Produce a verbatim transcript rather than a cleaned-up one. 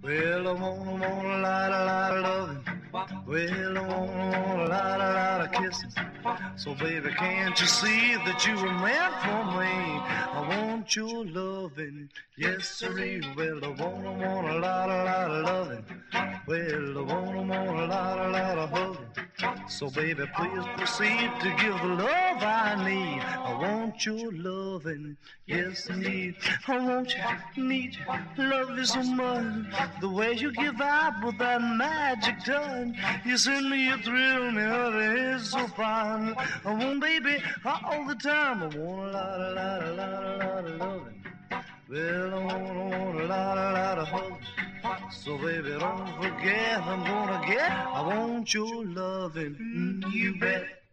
Well, I want, want a lot, a lot of loving. Well, I want, want a lot, a lot of kissing. So, baby, can't you see that you were meant for me? I want your loving, yes, sirree. Well, I want, I want a lot, a lot of loving. Well, I want, I want a lot, a lot of hugging. So, baby, please proceed to give the love I need. I want your loving, yes, indeed. I want you, need you, love you so much. The way you give out with that magic touch, you send me, you thrill me, honey, it's so fine. I want, baby, all the time. I want a lot, a lot, a lot, a lot of loving. Well, I want, I want a lot, a lot of hugs. So, baby, don't forget, I'm gonna get. I want your loving, mm, you bet.